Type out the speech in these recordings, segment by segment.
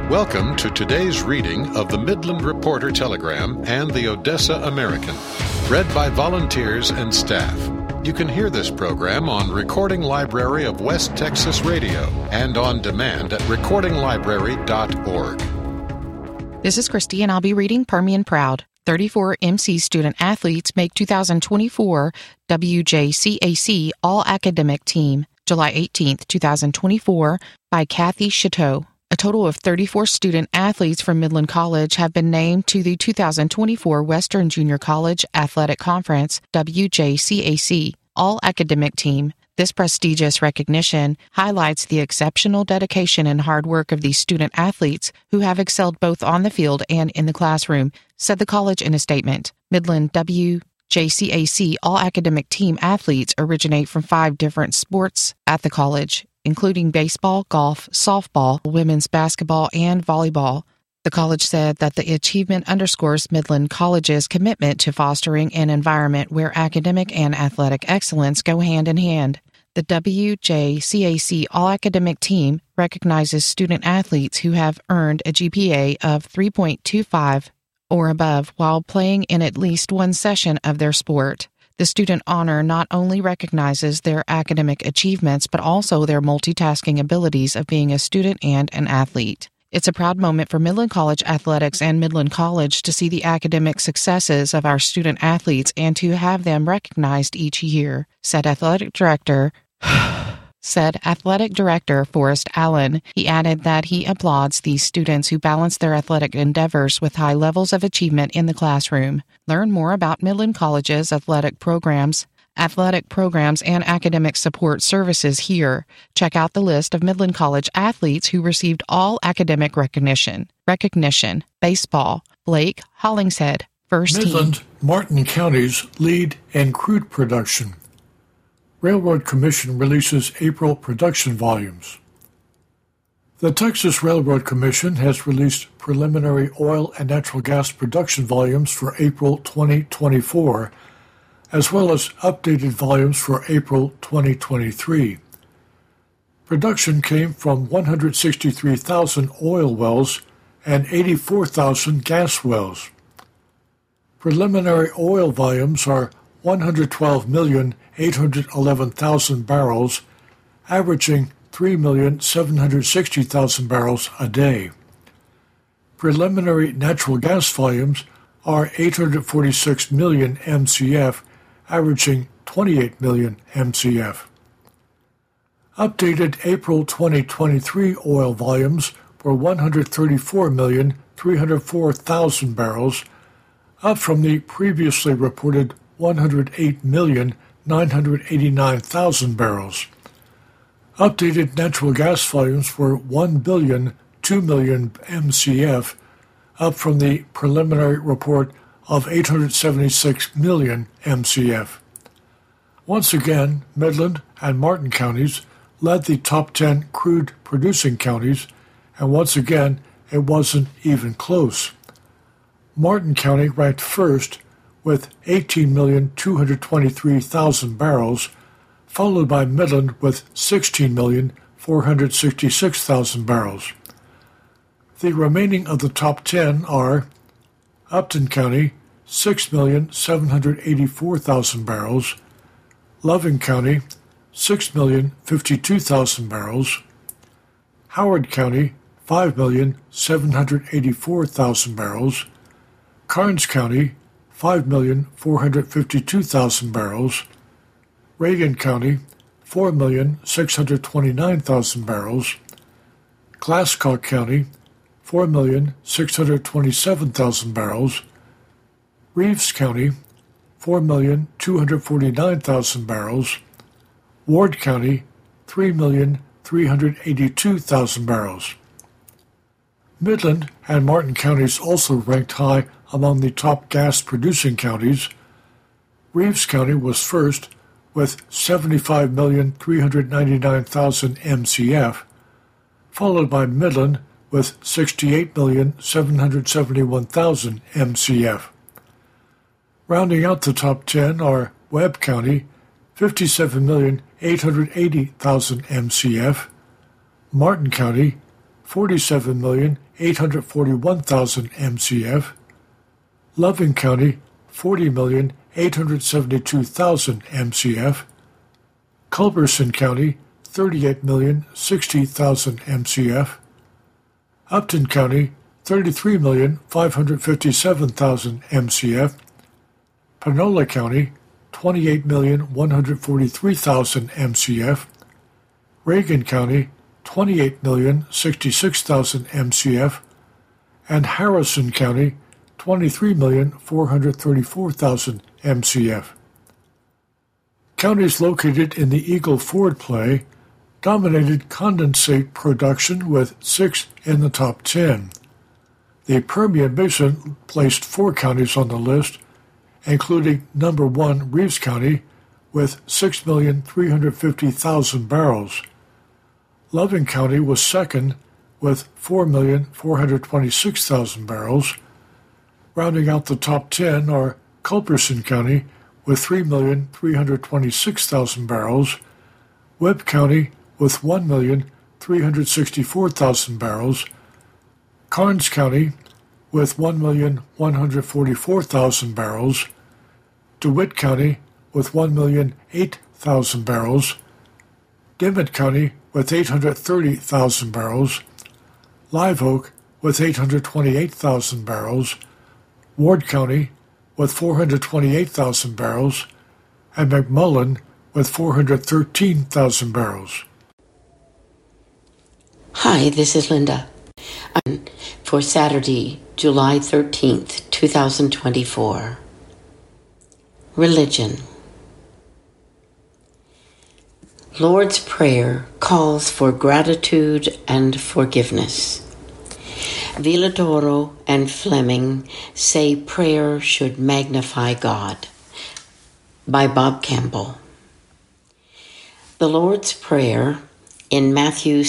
Welcome to today's reading of the Midland Reporter Telegram and the Odessa American, read by volunteers and staff. You can hear this program on Recording Library of West Texas Radio and on demand at recordinglibrary.org. This is Christy, and I'll be reading Permian Proud. 34 MC student-athletes make 2024 WJCAC All-Academic Team, July 18, 2024, by Kathy Chateau. A total of 34 student-athletes from Midland College have been named to the 2024 Western Junior College Athletic Conference, WJCAC, All-Academic Team. This prestigious recognition highlights the exceptional dedication and hard work of these student-athletes who have excelled both on the field and in the classroom, said the college in a statement. Midland WJCAC All-Academic Team athletes originate from 5 different sports at the college, including baseball, golf, softball, women's basketball, and volleyball. The college said that the achievement underscores Midland College's commitment to fostering an environment where academic and athletic excellence go hand in hand. The WJCAC All-Academic Team recognizes student-athletes who have earned a GPA of 3.25 or above while playing in at least one session of their sport. The student honor not only recognizes their academic achievements, but also their multitasking abilities of being a student and an athlete. It's a proud moment for Midland College Athletics and Midland College to see the academic successes of our student athletes and to have them recognized each year, said Athletic Director Forrest Allen. He added that he applauds these students who balance their athletic endeavors with high levels of achievement in the classroom. Learn more about Midland College's athletic programs, and academic support services here. Check out the list of Midland College athletes who received all academic recognition. Baseball, Blake Hollingshead, first team. Midland, Martin counties lead in crude production. Railroad Commission releases April production volumes. The Texas Railroad Commission has released preliminary oil and natural gas production volumes for April 2024, as well as updated volumes for April 2023. Production came from 163,000 oil wells and 84,000 gas wells. Preliminary oil volumes are 112,811,000 barrels, averaging 3,760,000 barrels a day. Preliminary natural gas volumes are 846 million MCF, averaging 28 million MCF. Updated April 2023 oil volumes were 134,304,000 barrels, up from the previously reported 108,989,000 barrels. Updated natural gas volumes were 1,002,000,000 MCF, up from the preliminary report of 876 million MCF. Once again, Midland and Martin counties led the top 10 crude producing counties, and once again, it wasn't even close. Martin County ranked first with 18,223,000 barrels, followed by Midland with 16,466,000 barrels. The remaining of the top 10 are Upton County, 6,784,000 barrels, Loving County, 6,052,000 barrels, Howard County, 5,784,000 barrels, Karnes County, 5,452,000 barrels, Reagan County, 4,629,000 barrels, Glasscock County, 4,627,000 barrels, Reeves County, 4,249,000 barrels, Ward County, 3,382,000 barrels. Midland and Martin counties also ranked high among the top gas-producing counties. Reeves County was first with 75,399,000 MCF, followed by Midland with 68,771,000 MCF. Rounding out the top 10 are Webb County, 57,880,000 MCF, Martin County, 47,841,000 MCF. Loving County, 40,872,000 MCF. Culberson County, 38,060,000 MCF. Upton County, 33,557,000 MCF. Panola County, 28,143,000 MCF. Reagan County, 28,066,000 MCF. And Harrison County, 23,434,000 MCF. Counties located in the Eagle Ford Play dominated condensate production with 6 in the top 10. The Permian Basin placed 4 counties on the list, including number 1 Reeves County with 6,350,000 barrels. Loving County was second with 4,426,000 barrels. Rounding out the top 10 are Culberson County with 3,326,000 barrels, Webb County with 1,364,000 barrels, Karnes County with 1,144,000 barrels, DeWitt County with 1,008,000 barrels, Dimmitt County with 830,000 barrels, Live Oak with 828,000 barrels, Ward County with 428,000 barrels, and McMullen with 413,000 barrels. Hi, this is Linda. For Saturday, July 13th, 2024. Religion. Lord's Prayer calls for gratitude and forgiveness. Villatoro and Fleming say prayer should magnify God. By Bob Campbell. The Lord's Prayer in Matthew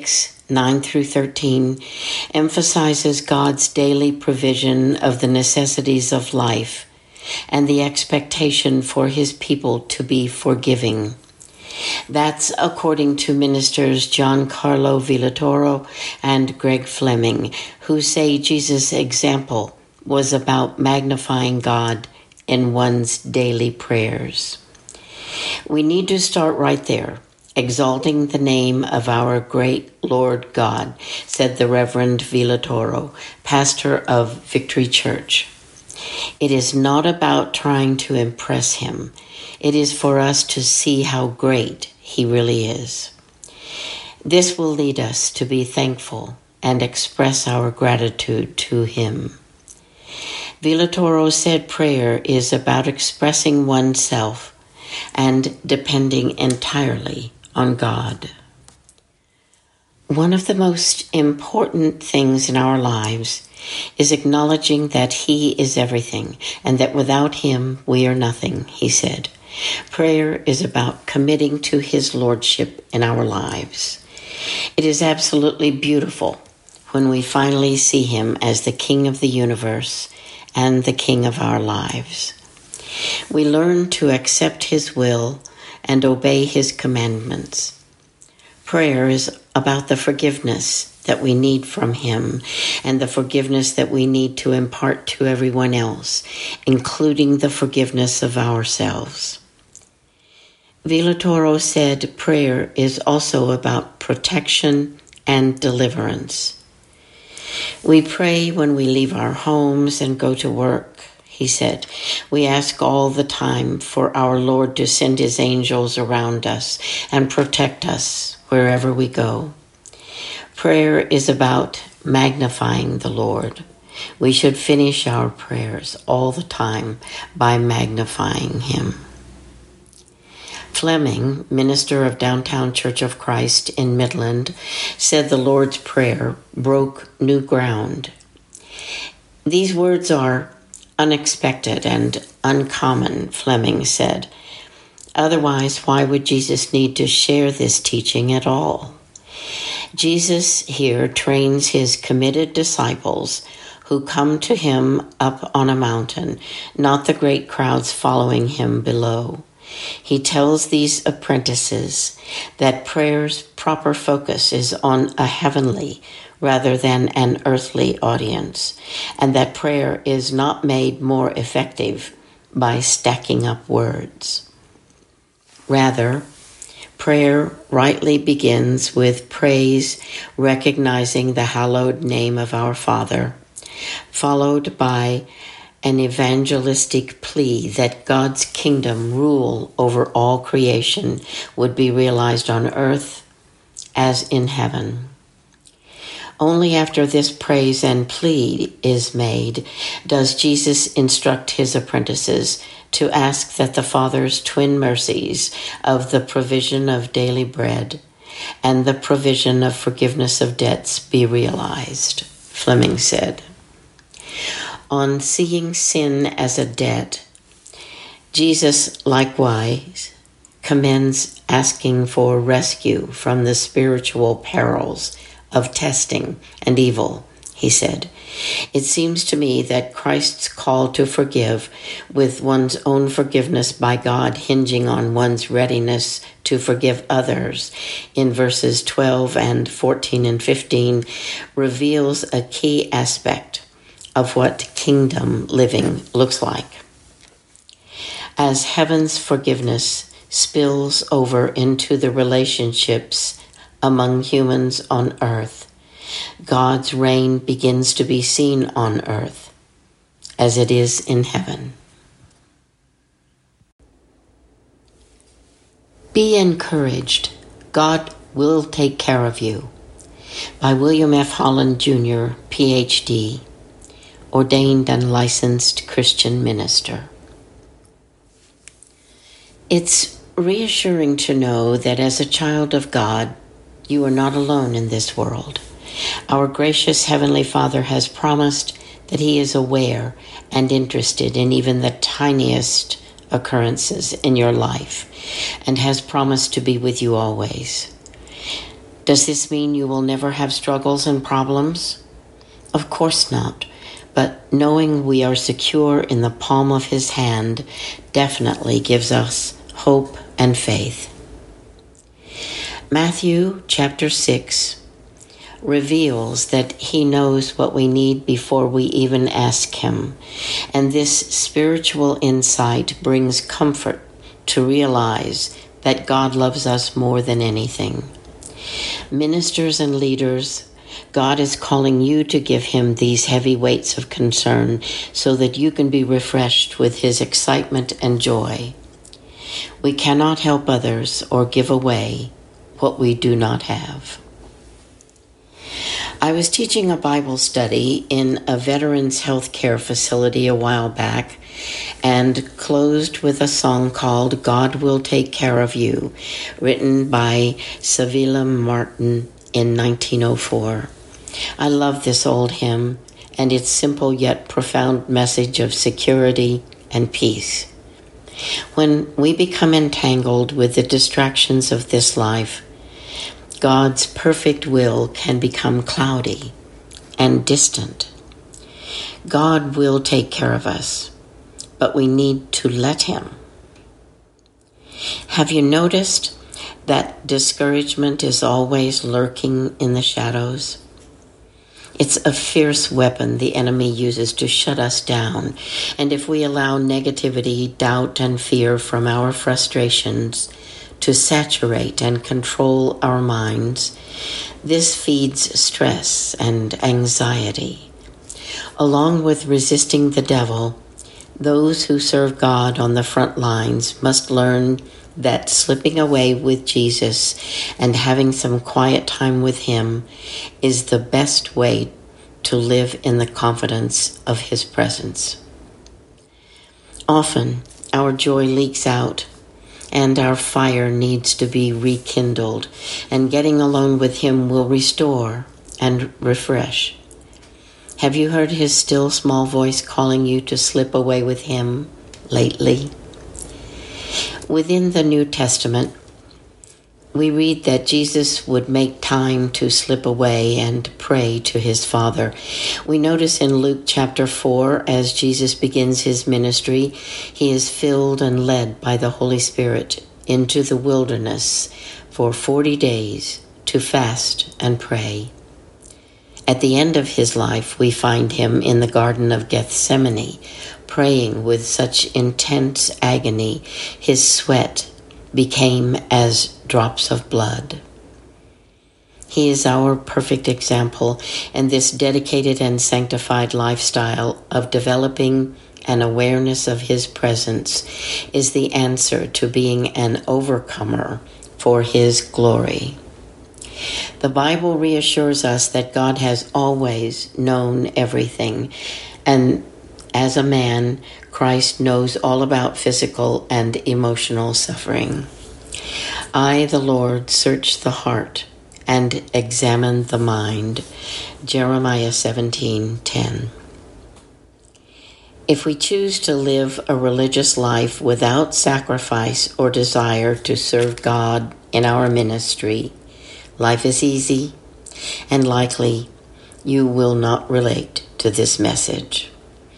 6:9-13 emphasizes God's daily provision of the necessities of life and the expectation for his people to be forgiving. That's according to ministers Giancarlo Villatoro and Greg Fleming, who say Jesus' example was about magnifying God in one's daily prayers. We need to start right there, exalting the name of our great Lord God, said the Reverend Villatoro, pastor of Victory Church. It is not about trying to impress him. It is for us to see how great he really is. This will lead us to be thankful and express our gratitude to him. Villatoro said prayer is about expressing oneself and depending entirely on God. One of the most important things in our lives is acknowledging that he is everything and that without him we are nothing, he said. Prayer is about committing to his lordship in our lives. It is absolutely beautiful when we finally see him as the King of the universe and the King of our lives. We learn to accept his will and obey his commandments. Prayer is about the forgiveness that we need from him and the forgiveness that we need to impart to everyone else, including the forgiveness of ourselves. Villatoro said prayer is also about protection and deliverance. We pray when we leave our homes and go to work, he said. We ask all the time for our Lord to send his angels around us and protect us wherever we go. Prayer is about magnifying the Lord. We should finish our prayers all the time by magnifying him. Fleming, minister of Downtown Church of Christ in Midland, said the Lord's Prayer broke new ground. These words are unexpected and uncommon, Fleming said. Otherwise, why would Jesus need to share this teaching at all? Jesus here trains his committed disciples who come to him up on a mountain, not the great crowds following him below. He tells these apprentices that prayer's proper focus is on a heavenly rather than an earthly audience, and that prayer is not made more effective by stacking up words. Rather, prayer rightly begins with praise, recognizing the hallowed name of our Father, followed by an evangelistic plea that God's kingdom rule over all creation would be realized on earth as in heaven. Only after this praise and plea is made does Jesus instruct his apprentices to ask that the Father's twin mercies of the provision of daily bread and the provision of forgiveness of debts be realized, Fleming said. On seeing sin as a debt, Jesus likewise commends asking for rescue from the spiritual perils of testing and evil, he said. It seems to me that Christ's call to forgive, with one's own forgiveness by God hinging on one's readiness to forgive others, in verses 12 and 14 and 15, reveals a key aspect of what kingdom living looks like. As heaven's forgiveness spills over into the relationships among humans on earth, God's reign begins to be seen on earth as it is in heaven. Be encouraged. God will take care of you. By William F. Holland, Jr., Ph.D., ordained and licensed Christian minister. It's reassuring to know that as a child of God, you are not alone in this world. Our gracious Heavenly Father has promised that He is aware and interested in even the tiniest occurrences in your life, and has promised to be with you always. Does this mean you will never have struggles and problems? Of course not, but knowing we are secure in the palm of His hand definitely gives us hope and faith. Matthew chapter 6 reveals that He knows what we need before we even ask Him, and this spiritual insight brings comfort to realize that God loves us more than anything. Ministers and leaders, God is calling you to give Him these heavy weights of concern so that you can be refreshed with His excitement and joy. We cannot help others or give away what we do not have. I was teaching a Bible study in a veterans health care facility a while back and closed with a song called God Will Take Care of You, written by Sevilla Martin in 1904. I love this old hymn and its simple yet profound message of security and peace. When we become entangled with the distractions of this life, God's perfect will can become cloudy and distant. God will take care of us, but we need to let Him. Have you noticed that discouragement is always lurking in the shadows? It's a fierce weapon the enemy uses to shut us down, and if we allow negativity, doubt, and fear from our frustrations to saturate and control our minds, this feeds stress and anxiety. Along with resisting the devil, those who serve God on the front lines must learn that slipping away with Jesus and having some quiet time with Him is the best way to live in the confidence of His presence. Often, our joy leaks out and our fire needs to be rekindled, and getting alone with Him will restore and refresh. Have you heard His still small voice calling you to slip away with Him lately? Within the New Testament, we read that Jesus would make time to slip away and pray to His Father. We notice in Luke chapter 4, as Jesus begins His ministry, He is filled and led by the Holy Spirit into the wilderness for 40 days to fast and pray. At the end of his life, we find him in the Garden of Gethsemane, praying with such intense agony, his sweat became as drops of blood. He is our perfect example, and this dedicated and sanctified lifestyle of developing an awareness of his presence is the answer to being an overcomer for his glory. The Bible reassures us that God has always known everything, and as a man, Christ knows all about physical and emotional suffering. I, the Lord, search the heart and examine the mind. Jeremiah 17:10. If we choose to live a religious life without sacrifice or desire to serve God in our ministry, life is easy, and likely you will not relate to this message.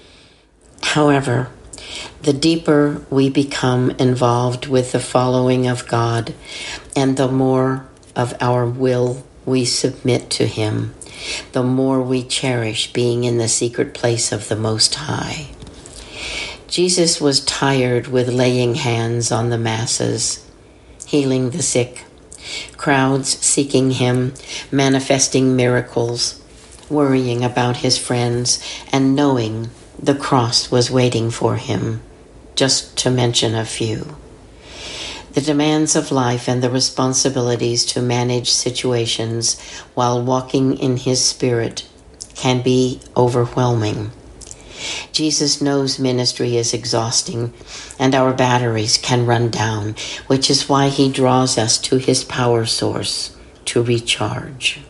However, the deeper we become involved with the following of God, and the more of our will we submit to him, the more we cherish being in the secret place of the Most High. Jesus was tired with laying hands on the masses, healing the sick, crowds seeking him, manifesting miracles, worrying about his friends, and knowing the cross was waiting for him, just to mention a few. The demands of life and the responsibilities to manage situations while walking in his Spirit can be overwhelming. Jesus knows ministry is exhausting and our batteries can run down, which is why he draws us to his power source to recharge.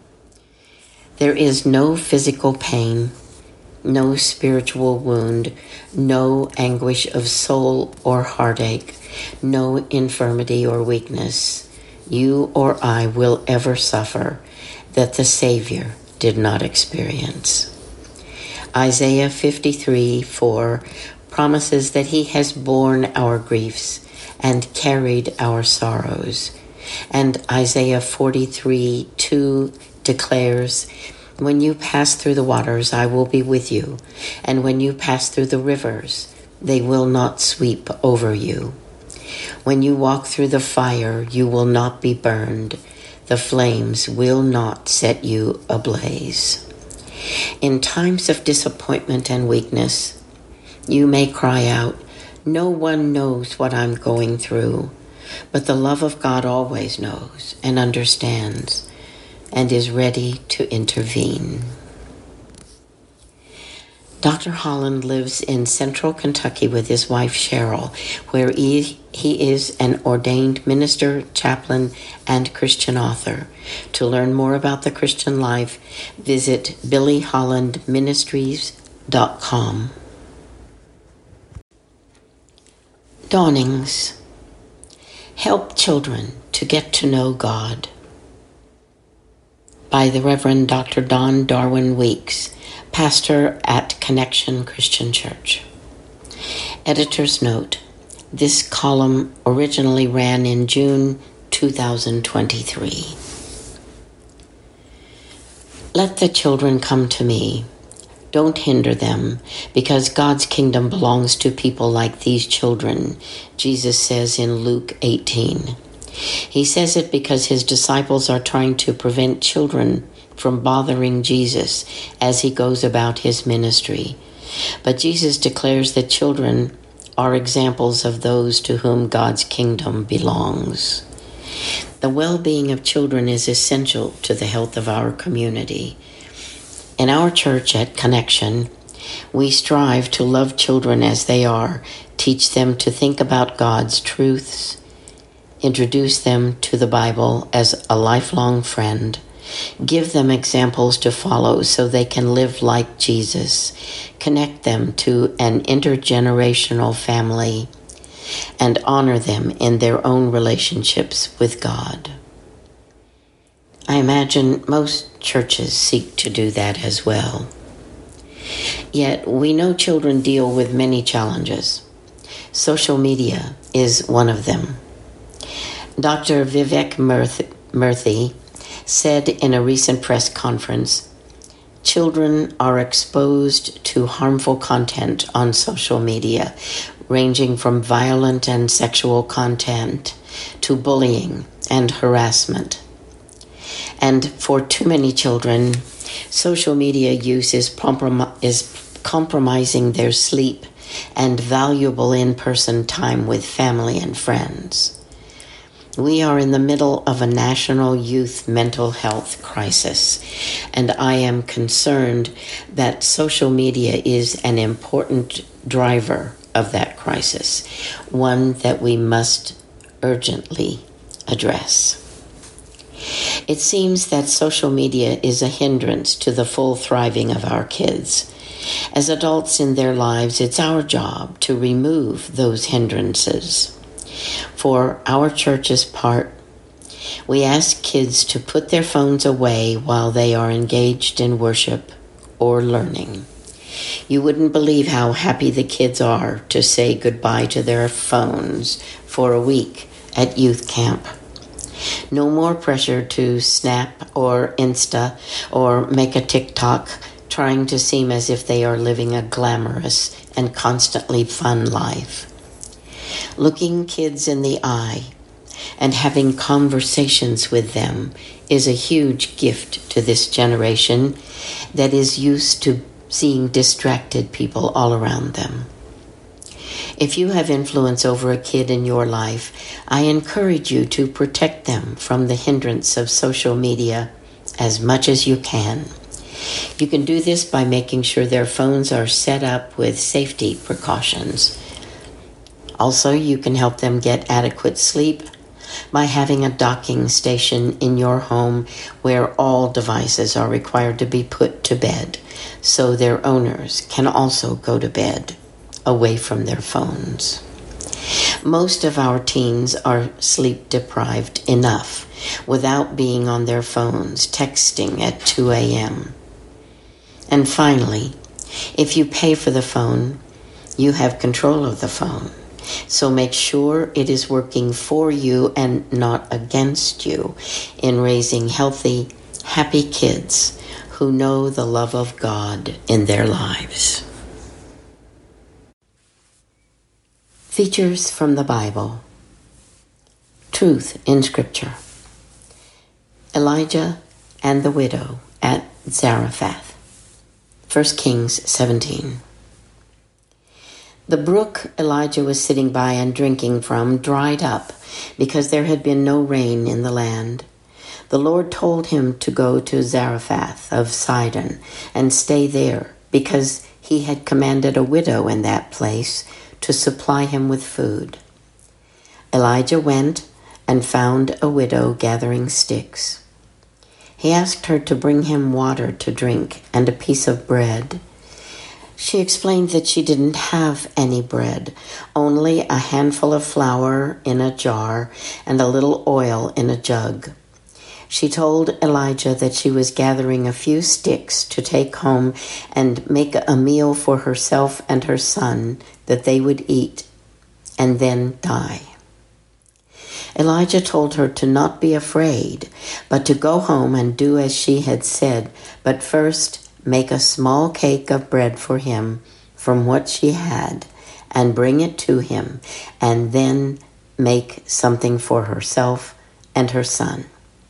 There is no physical pain, no spiritual wound, no anguish of soul or heartache, no infirmity or weakness you or I will ever suffer that the Savior did not experience. Isaiah 53:4 promises that he has borne our griefs and carried our sorrows. And Isaiah 43:2 declares, when you pass through the waters, I will be with you. And when you pass through the rivers, they will not sweep over you. When you walk through the fire, you will not be burned. The flames will not set you ablaze. In times of disappointment and weakness, you may cry out, no one knows what I'm going through, but the love of God always knows and understands and is ready to intervene. Dr. Holland lives in central Kentucky with his wife Cheryl, where he is an ordained minister, chaplain, and Christian author. To learn more about the Christian life, visit billyhollandministries.com. Dawnings. Help children to get to know God. By the Reverend Dr. Don Darwin Weeks, pastor at Connection Christian Church. Editor's note: this column originally ran in June 2023. Let the children come to me. Don't hinder them, because God's kingdom belongs to people like these children, Jesus says in Luke 18. He says it because his disciples are trying to prevent children from bothering Jesus as he goes about his ministry. But Jesus declares that children are examples of those to whom God's kingdom belongs. The well-being of children is essential to the health of our community. In our church at Connection, we strive to love children as they are, teach them to think about God's truths, introduce them to the Bible as a lifelong friend, give them examples to follow so they can live like Jesus, connect them to an intergenerational family, and honor them in their own relationships with God. I imagine most churches seek to do that as well. Yet we know children deal with many challenges. Social media is one of them. Dr. Vivek Murthy said in a recent press conference, Children are exposed to harmful content on social media, ranging from violent and sexual content to bullying and harassment. And for too many children, social media use is compromising their sleep and valuable in-person time with family and friends. We are in the middle of a national youth mental health crisis, and I am concerned that social media is an important driver of that crisis, one that we must urgently address. It seems that social media is a hindrance to the full thriving of our kids. As adults in their lives, it's our job to remove those hindrances. For our church's part, we ask kids to put their phones away while they are engaged in worship or learning. You wouldn't believe how happy the kids are to say goodbye to their phones for a week at youth camp. No more pressure to snap or Insta or make a TikTok, trying to seem as if they are living a glamorous and constantly fun life. Looking kids in the eye and having conversations with them is a huge gift to this generation that is used to seeing distracted people all around them. If you have influence over a kid in your life, I encourage you to protect them from the hindrance of social media as much as you can. You can do this by making sure their phones are set up with safety precautions. Also, you can help them get adequate sleep by having a docking station in your home where all devices are required to be put to bed, so their owners can also go to bed away from their phones. Most of our teens are sleep deprived enough without being on their phones, texting at 2 a.m. And finally, if you pay for the phone, you have control of the phone. So make sure it is working for you and not against you in raising healthy, happy kids who know the love of God in their lives. Features from the Bible. Truth in Scripture. Elijah and the widow at Zarephath. 1 Kings 17. The brook Elijah was sitting by and drinking from dried up because there had been no rain in the land. The Lord told him to go to Zarephath of Sidon and stay there because he had commanded a widow in that place to supply him with food. Elijah went and found a widow gathering sticks. He asked her to bring him water to drink and a piece of bread. She explained that she didn't have any bread, only a handful of flour in a jar and a little oil in a jug. She told Elijah that she was gathering a few sticks to take home and make a meal for herself and her son that they would eat and then die. Elijah told her to not be afraid, but to go home and do as she had said, but first make a small cake of bread for him from what she had and bring it to him, and then make something for herself and her son.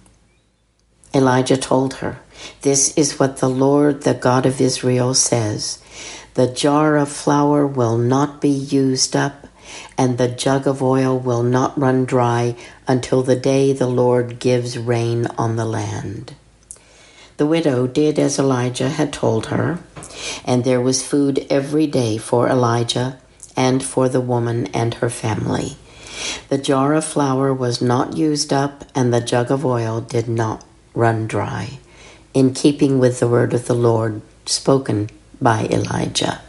Elijah told her, "This is what the Lord, the God of Israel, says. The jar of flour will not be used up, and the jug of oil will not run dry until the day the Lord gives rain on the land." The widow did as Elijah had told her, and there was food every day for Elijah and for the woman and her family. The jar of flour was not used up, and the jug of oil did not run dry, in keeping with the word of the Lord spoken by Elijah.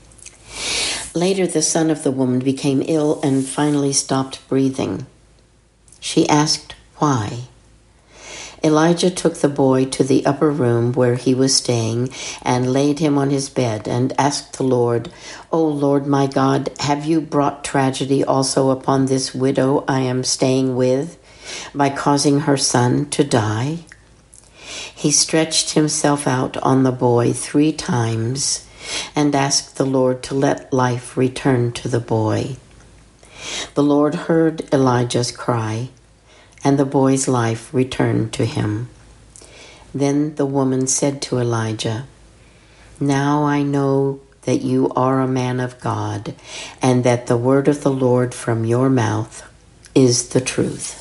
Later, the son of the woman became ill and finally stopped breathing. She asked why. Elijah took the boy to the upper room where he was staying and laid him on his bed and asked the Lord, "O Lord my God, have you brought tragedy also upon this widow I am staying with by causing her son to die?" He stretched himself out on the boy 3 times and asked the Lord to let life return to the boy. The Lord heard Elijah's cry, and the boy's life returned to him. Then the woman said to Elijah, "Now I know that you are a man of God, and that the word of the Lord from your mouth is the truth."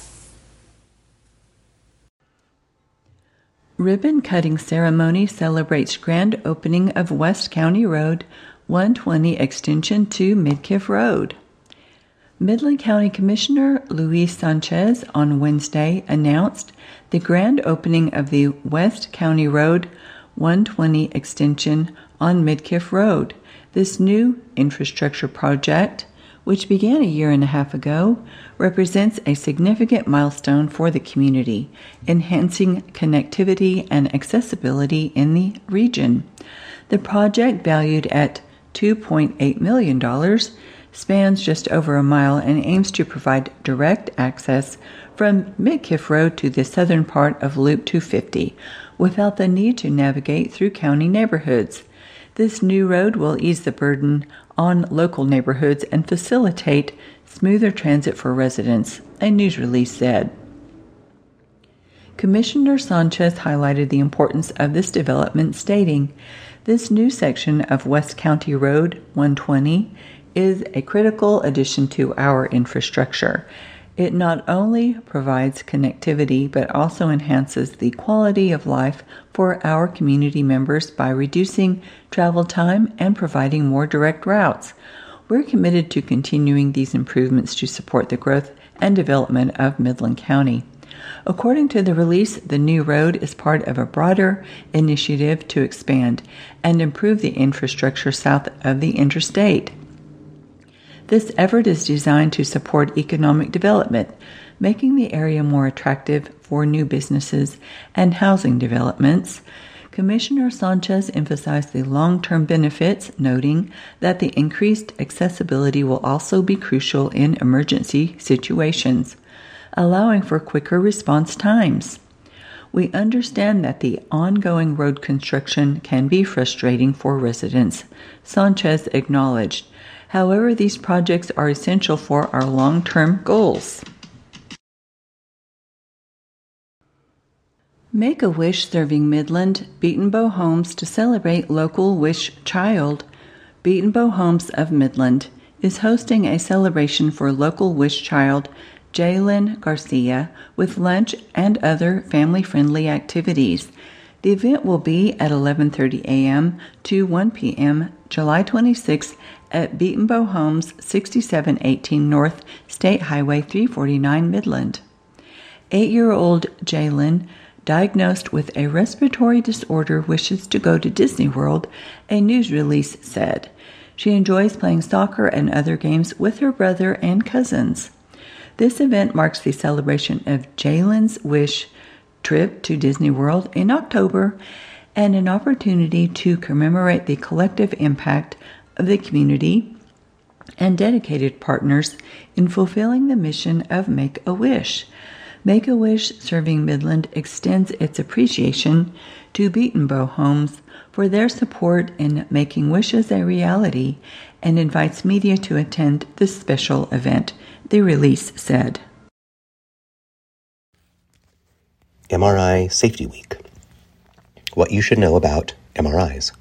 Ribbon cutting ceremony celebrates grand opening of West County Road 120 extension to Midkiff Road. Midland County Commissioner Luis Sanchez on Wednesday announced the grand opening of the West County Road 120 extension on Midkiff Road. This new infrastructure project, which began a year and a half ago, represents a significant milestone for the community, enhancing connectivity and accessibility in the region. The project, valued at $2.8 million, spans just over a mile and aims to provide direct access from Midkiff Road to the southern part of Loop 250 without the need to navigate through county neighborhoods. This new road will ease the burden on local neighborhoods and facilitate smoother transit for residents, a news release said. Commissioner Sanchez highlighted the importance of this development, stating, "This new section of West County Road 120 is a critical addition to our infrastructure. It not only provides connectivity, but also enhances the quality of life for our community members by reducing travel time and providing more direct routes. We're committed to continuing these improvements to support the growth and development of Midland County." According to the release, the new road is part of a broader initiative to expand and improve the infrastructure south of the interstate. This effort is designed to support economic development, making the area more attractive for new businesses and housing developments. Commissioner Sanchez emphasized the long-term benefits, noting that the increased accessibility will also be crucial in emergency situations, allowing for quicker response times. We understand that the ongoing road construction can be frustrating for residents, Sanchez acknowledged. However, these projects are essential for our long-term goals. Make-A-Wish serving Midland Beatonbow Homes to celebrate local wish child. Beatonbow Homes of Midland is hosting a celebration for local wish child Jalen Garcia with lunch and other family-friendly activities. The event will be at 11:30 a.m. to 1 p.m. July 26th at Beatonbow Homes, 6718 North State Highway 349, Midland. 8-year-old Jalen, diagnosed with a respiratory disorder, wishes to go to Disney World, a news release said. She enjoys playing soccer and other games with her brother and cousins. This event marks the celebration of Jalen's wish trip to Disney World in October and an opportunity to commemorate the collective impact of the community and dedicated partners in fulfilling the mission of Make-A-Wish. Make-A-Wish Serving Midland extends its appreciation to Beatonbow Homes for their support in making wishes a reality and invites media to attend this special event, the release said. MRI Safety Week. What you should know about MRIs.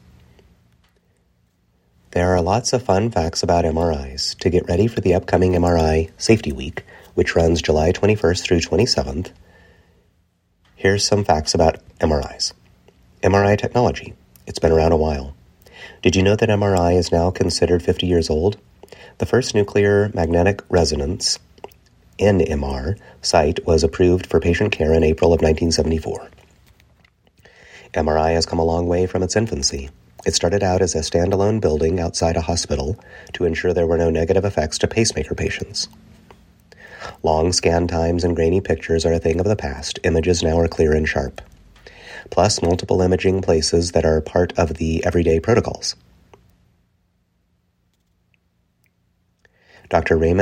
There are lots of fun facts about MRIs. To get ready for the upcoming MRI Safety Week, which runs July 21st through 27th, here's some facts about MRIs. MRI technology. It's been around a while. Did you know that MRI is now considered 50 years old? The first nuclear magnetic resonance, NMR, site was approved for patient care in April of 1974. MRI has come a long way from its infancy. It started out as a standalone building outside a hospital to ensure there were no negative effects to pacemaker patients. Long scan times and grainy pictures are a thing of the past. Images now are clear and sharp. Plus multiple imaging places that are part of the everyday protocols. Dr. Raymond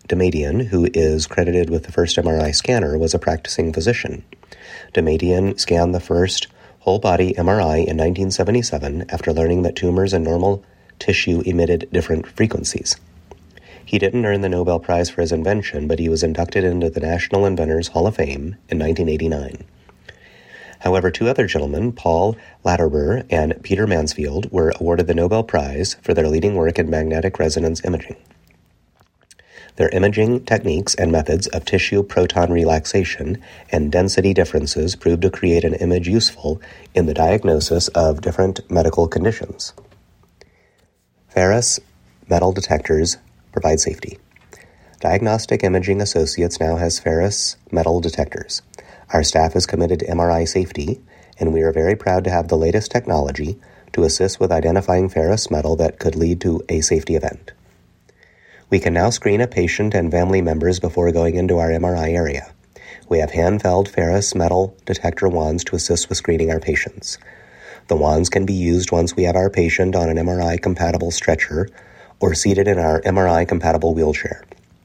Damadian, who is credited with the first MRI scanner, was a practicing physician. Damadian scanned the first whole-body MRI in 1977 after learning that tumors and normal tissue emitted different frequencies. He didn't earn the Nobel Prize for his invention, but he was inducted into the National Inventors Hall of Fame in 1989. However, two other gentlemen, Paul Lauterbur and Peter Mansfield, were awarded the Nobel Prize for their leading work in magnetic resonance imaging. Their imaging techniques and methods of tissue proton relaxation and density differences proved to create an image useful in the diagnosis of different medical conditions. Ferrous metal detectors provide safety. Diagnostic Imaging Associates now has ferrous metal detectors. Our staff is committed to MRI safety, and we are very proud to have the latest technology to assist with identifying ferrous metal that could lead to a safety event. We can now screen a patient and family members before going into our MRI area. We have hand-felled ferrous metal detector wands to assist with screening our patients. The wands can be used once we have our patient on an MRI-compatible stretcher or seated in our MRI-compatible wheelchair.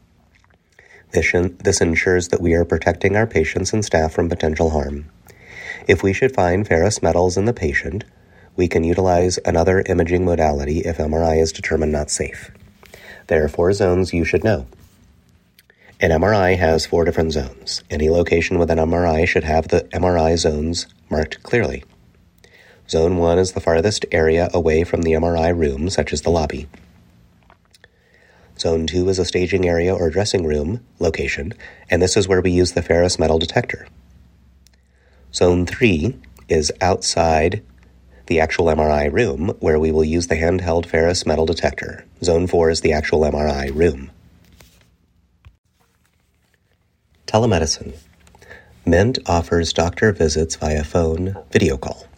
This ensures that we are protecting our patients and staff from potential harm. If we should find ferrous metals in the patient, we can utilize another imaging modality if MRI is determined not safe. There are 4 zones you should know. An MRI has 4 different zones. Any location with an MRI should have the MRI zones marked clearly. Zone 1 is the farthest area away from the MRI room, such as the lobby. Zone 2 is a staging area or dressing room location, and this is where we use the ferrous metal detector. Zone 3 is outside the actual MRI room, where we will use the handheld ferrous metal detector. Zone 4 is the actual MRI room. Telemedicine. Ment offers doctor visits via phone video call.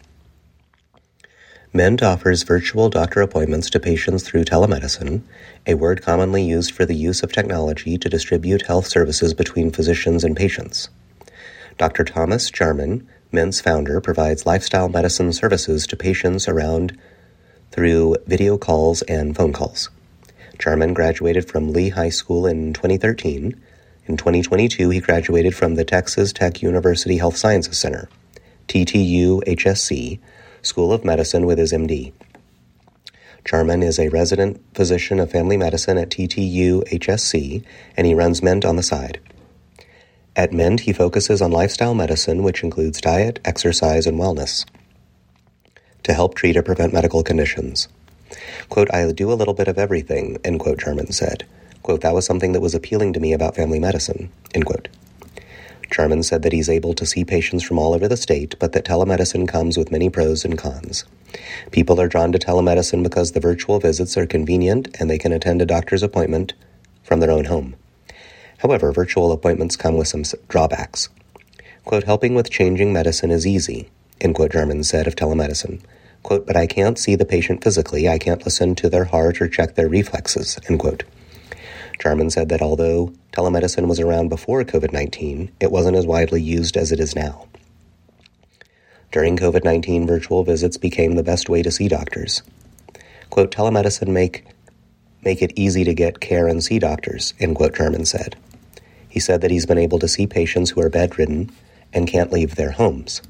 Ment offers virtual doctor appointments to patients through telemedicine, a word commonly used for the use of technology to distribute health services between physicians and patients. Dr. Thomas Jarman, Ment's founder, provides lifestyle medicine services to patients around through video calls and phone calls. Jarman graduated from Lee High School in 2013. In 2022, he graduated from the Texas Tech University Health Sciences Center, TTU-HSC, School of Medicine with his MD. Jarman is a resident physician of family medicine at TTU-HSC, and he runs Ment on the side. At Ment, he focuses on lifestyle medicine, which includes diet, exercise, and wellness, to help treat or prevent medical conditions. Quote, "I do a little bit of everything," end quote, Jarman said. Quote, "That was something that was appealing to me about family medicine," end quote. Jarman said that he's able to see patients from all over the state, but that telemedicine comes with many pros and cons. People are drawn to telemedicine because the virtual visits are convenient and they can attend a doctor's appointment from their own home. However, virtual appointments come with some drawbacks. Quote, "Helping with changing medicine is easy," end quote, Jarman said of telemedicine. Quote, "But I can't see the patient physically. I can't listen to their heart or check their reflexes," end quote. Jarman said that although telemedicine was around before COVID-19, it wasn't as widely used as it is now. During COVID-19, virtual visits became the best way to see doctors. Quote, "Telemedicine make it easy to get care and see doctors," end quote, Jarman said. He said that he's been able to see patients who are bedridden and can't leave their homes.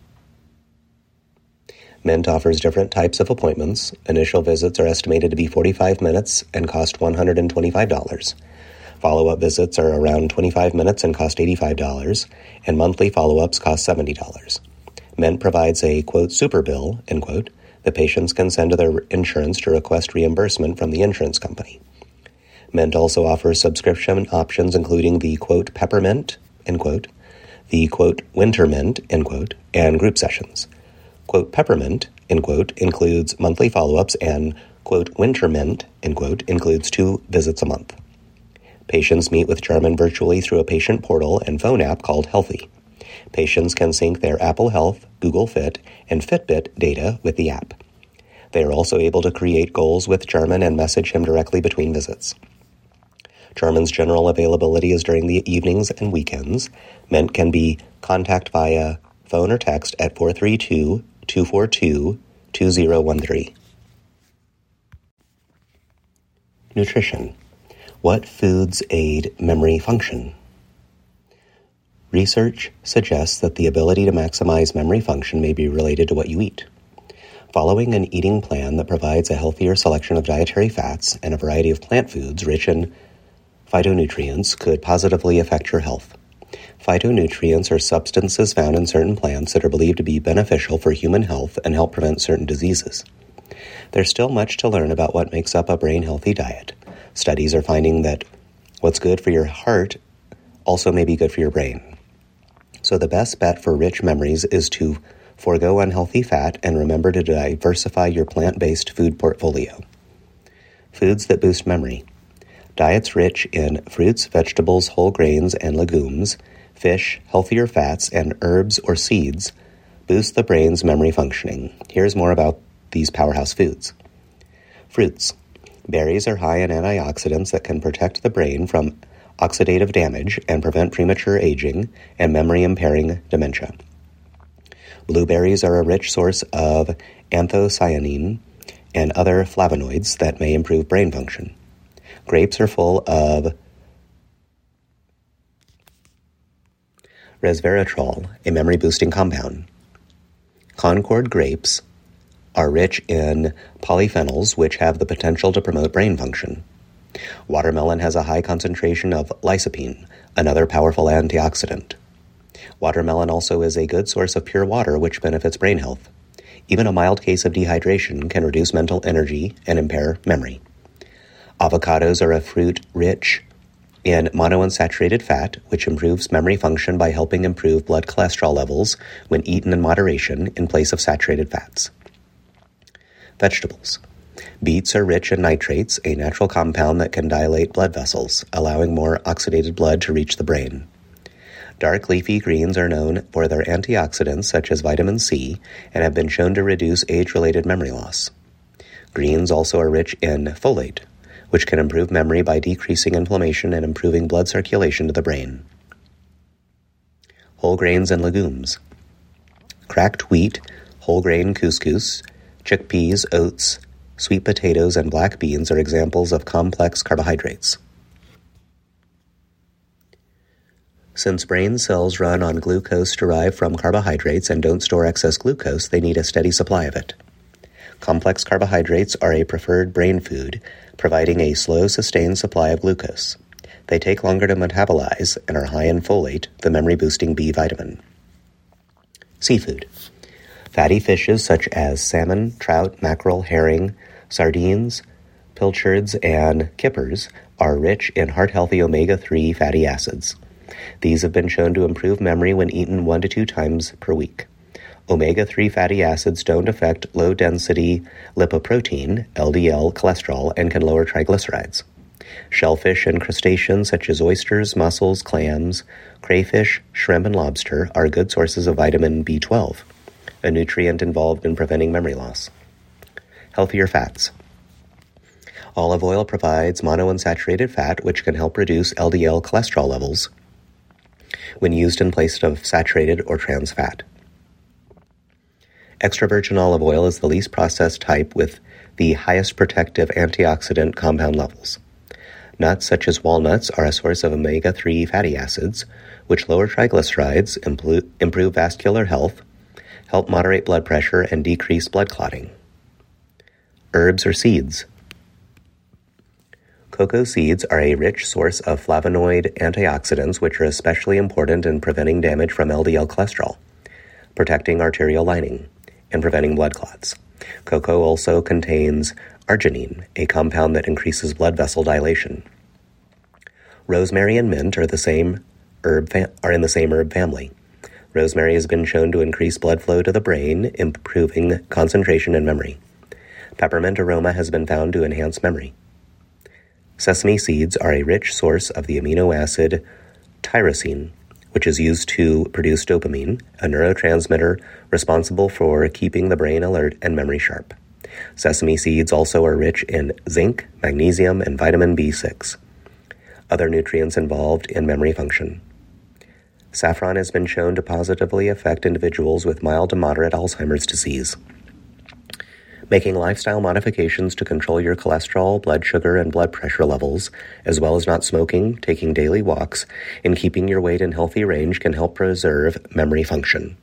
Ment offers different types of appointments. Initial visits are estimated to be 45 minutes and cost $125. Follow-up visits are around 25 minutes and cost $85, and monthly follow-ups cost $70. Ment provides a, quote, "super bill," end quote, that patients can send to their insurance to request reimbursement from the insurance company. Ment also offers subscription options including the, quote, "peppermint," end quote, the, quote, "winter mint," end quote, and group sessions. Quote, "Peppermint," end quote, includes monthly follow-ups, and, quote, "winter mint," end quote, includes 2 visits a month. Patients meet with Jarman virtually through a patient portal and phone app called Healthy. Patients can sync their Apple Health, Google Fit, and Fitbit data with the app. They are also able to create goals with Jarman and message him directly between visits. Jarman's general availability is during the evenings and weekends. Ment can be contacted via phone or text at 432-242-2013. Nutrition. What foods aid memory function? Research suggests that the ability to maximize memory function may be related to what you eat. Following an eating plan that provides a healthier selection of dietary fats and a variety of plant foods rich in phytonutrients could positively affect your health. Phytonutrients are substances found in certain plants that are believed to be beneficial for human health and help prevent certain diseases. There's still much to learn about what makes up a brain-healthy diet. Studies are finding that what's good for your heart also may be good for your brain. So the best bet for rich memories is to forego unhealthy fat and remember to diversify your plant-based food portfolio. Foods that boost memory. Diets rich in fruits, vegetables, whole grains, and legumes, fish, healthier fats, and herbs or seeds boost the brain's memory functioning. Here's more about these powerhouse foods. Fruits. Berries are high in antioxidants that can protect the brain from oxidative damage and prevent premature aging and memory-impairing dementia. Blueberries are a rich source of anthocyanin and other flavonoids that may improve brain function. Grapes are full of resveratrol, a memory-boosting compound. Concord grapes are rich in polyphenols, which have the potential to promote brain function. Watermelon has a high concentration of lycopene, another powerful antioxidant. Watermelon also is a good source of pure water, which benefits brain health. Even a mild case of dehydration can reduce mental energy and impair memory. Avocados are a fruit rich in monounsaturated fat, which improves memory function by helping improve blood cholesterol levels when eaten in moderation in place of saturated fats. Vegetables. Beets are rich in nitrates, a natural compound that can dilate blood vessels, allowing more oxidated blood to reach the brain. Dark leafy greens are known for their antioxidants, such as vitamin C, and have been shown to reduce age-related memory loss. Greens also are rich in folate, which can improve memory by decreasing inflammation and improving blood circulation to the brain. Whole grains and legumes. Cracked wheat, whole grain couscous, chickpeas, oats, sweet potatoes, and black beans are examples of complex carbohydrates. Since brain cells run on glucose derived from carbohydrates and don't store excess glucose, they need a steady supply of it. Complex carbohydrates are a preferred brain food, providing a slow, sustained supply of glucose. They take longer to metabolize and are high in folate, the memory-boosting B vitamin. Seafood. Fatty fishes such as salmon, trout, mackerel, herring, sardines, pilchards, and kippers are rich in heart-healthy omega-3 fatty acids. These have been shown to improve memory when eaten 1 to 2 times per week. Omega-3 fatty acids don't affect low-density lipoprotein, LDL, cholesterol, and can lower triglycerides. Shellfish and crustaceans such as oysters, mussels, clams, crayfish, shrimp, and lobster are good sources of vitamin B12, a nutrient involved in preventing memory loss. Healthier fats. Olive oil provides monounsaturated fat, which can help reduce LDL cholesterol levels when used in place of saturated or trans fat. Extra virgin olive oil is the least processed type with the highest protective antioxidant compound levels. Nuts such as walnuts are a source of omega-3 fatty acids, which lower triglycerides, improve vascular health, help moderate blood pressure, and decrease blood clotting. Herbs or seeds. Cocoa seeds are a rich source of flavonoid antioxidants, which are especially important in preventing damage from LDL cholesterol, protecting arterial lining, and preventing blood clots. Cocoa also contains arginine, a compound that increases blood vessel dilation. Rosemary and mint are in the same herb family. Rosemary has been shown to increase blood flow to the brain, improving concentration and memory. Peppermint aroma has been found to enhance memory. Sesame seeds are a rich source of the amino acid tyrosine, which is used to produce dopamine, a neurotransmitter responsible for keeping the brain alert and memory sharp. Sesame seeds also are rich in zinc, magnesium, and vitamin B6, other nutrients involved in memory function. Saffron has been shown to positively affect individuals with mild to moderate Alzheimer's disease. Making lifestyle modifications to control your cholesterol, blood sugar, and blood pressure levels, as well as not smoking, taking daily walks, and keeping your weight in healthy range can help preserve memory function.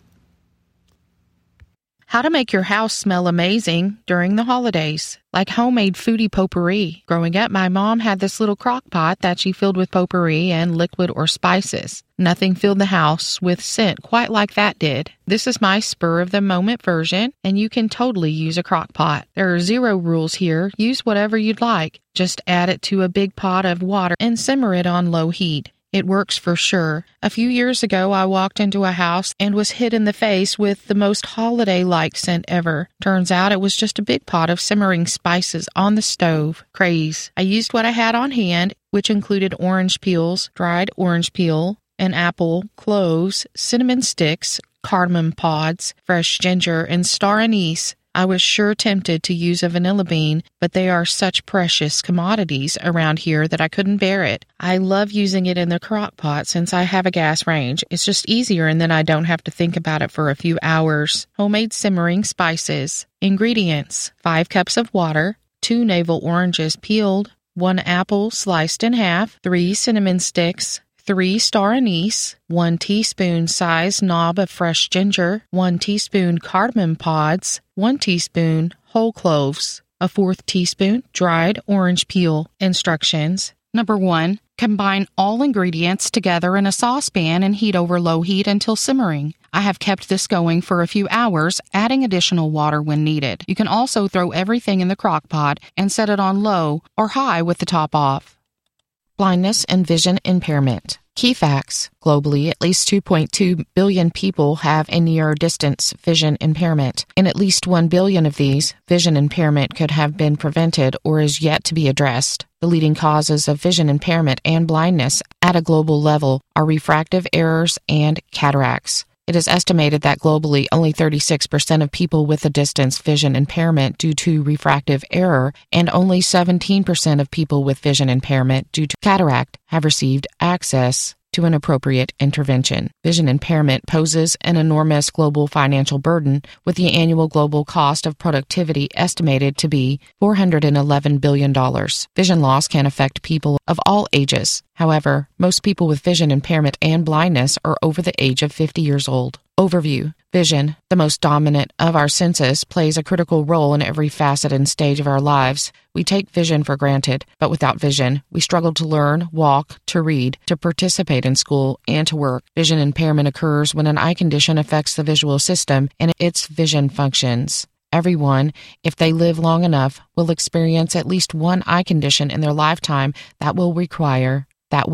How to make your house smell amazing during the holidays, like homemade foodie potpourri. Growing up, my mom had this little crock pot that she filled with potpourri and liquid or spices. Nothing filled the house with scent quite like that did. This is my spur-of-the-moment version, and you can totally use a crock pot. There are 0 rules here. Use whatever you'd like. Just add it to a big pot of water and simmer it on low heat. It works for sure. A few years ago, I walked into a house and was hit in the face with the most holiday-like scent ever. Turns out it was just a big pot of simmering spices on the stove. Craze. I used what I had on hand, which included orange peels, dried orange peel, an apple, cloves, cinnamon sticks, cardamom pods, fresh ginger, and star anise. I was sure tempted to use a vanilla bean, but they are such precious commodities around here that I couldn't bear it. I love using it in the crock pot since I have a gas range. It's just easier and then I don't have to think about it for a few hours. Homemade simmering spices. Ingredients: 5 cups of water, 2 navel oranges peeled, 1 apple sliced in half, 3 cinnamon sticks, 3 star anise, 1 teaspoon size knob of fresh ginger, 1 teaspoon cardamom pods, 1 teaspoon whole cloves, a 1/4 teaspoon dried orange peel. Instructions. Number 1. Combine all ingredients together in a saucepan and heat over low heat until simmering. I have kept this going for a few hours, adding additional water when needed. You can also throw everything in the crock pot and set it on low or high with the top off. Blindness and vision impairment. Key facts. Globally, at least 2.2 billion people have a near or distance vision impairment. In at least 1 billion of these, vision impairment could have been prevented or is yet to be addressed. The leading causes of vision impairment and blindness at a global level are refractive errors and cataracts. It is estimated that globally only 36% of people with a distance vision impairment due to refractive error and only 17% of people with vision impairment due to cataract have received access to an appropriate intervention. Vision impairment poses an enormous global financial burden, with the annual global cost of productivity estimated to be $411 billion. Vision loss can affect people of all ages. However, most people with vision impairment and blindness are over the age of 50 years old. Overview. Vision, the most dominant of our senses, plays a critical role in every facet and stage of our lives. We take vision for granted, but without vision, we struggle to learn, walk, to read, to participate in school, and to work. Vision impairment occurs when an eye condition affects the visual system and its vision functions. Everyone, if they live long enough, will experience at least one eye condition in their lifetime that will require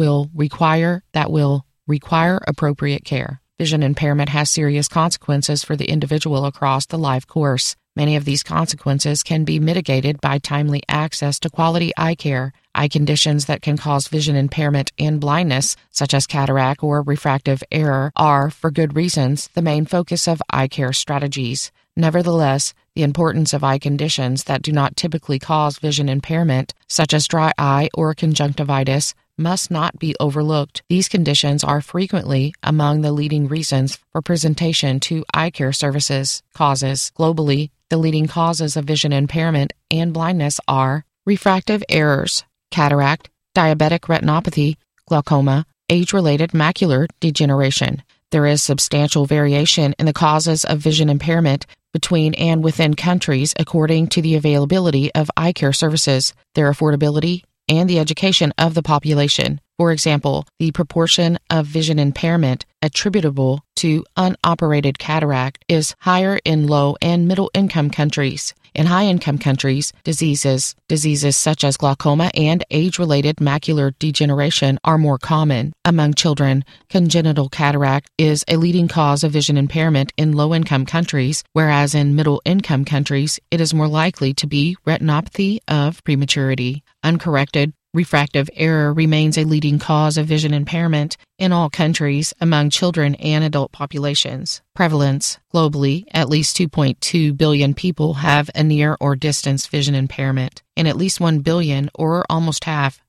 appropriate care. Vision impairment has serious consequences for the individual across the life course. Many of these consequences can be mitigated by timely access to quality eye care. Eye conditions that can cause vision impairment and blindness, such as cataract or refractive error, are, for good reasons, the main focus of eye care strategies. Nevertheless, the importance of eye conditions that do not typically cause vision impairment, such as dry eye or conjunctivitis, must not be overlooked. These conditions are frequently among the leading reasons for presentation to eye care services. Causes. Globally, the leading causes of vision impairment and blindness are refractive errors, cataract, diabetic retinopathy, glaucoma, age-related macular degeneration. There is substantial variation in the causes of vision impairment between and within countries according to the availability of eye care services, their affordability, and the education of the population. For example, the proportion of vision impairment attributable to unoperated cataract is higher in low and middle income countries. In high-income countries, diseases such as glaucoma and age-related macular degeneration are more common. Among children, congenital cataract is a leading cause of vision impairment in low-income countries, whereas in middle-income countries, it is more likely to be retinopathy of prematurity. Uncorrected refractive error remains a leading cause of vision impairment in all countries among children and adult populations. Prevalence. Globally, at least 2.2 billion people have a near or distance vision impairment, and at least 1 billion, or almost half,